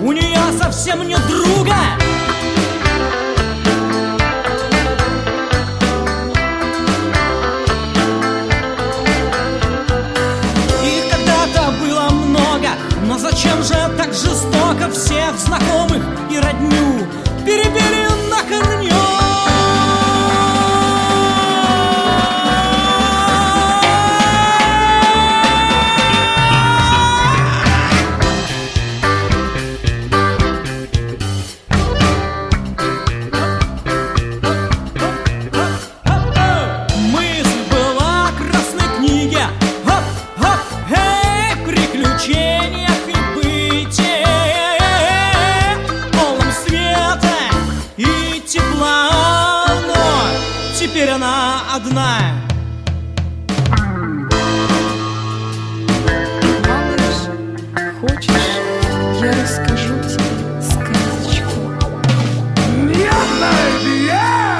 у нее совсем нет друга. Их когда-то было много, но зачем же так жестоко всех знакомых и родню перебили на корню? Теперь она одна. Малыш, хочешь, я расскажу тебе сказочку? Нет, baby, yeah!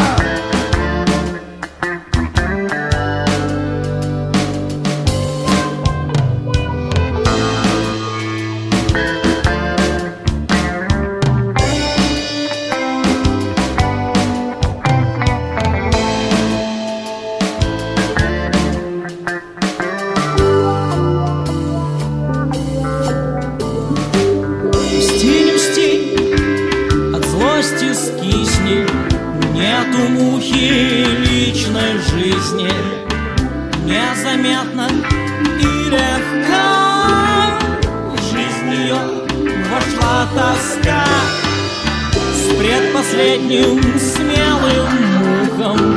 Скисни, нету мухи личной жизни, незаметно и легко в жизнь ее вошла тоска с предпоследним смелым мухом.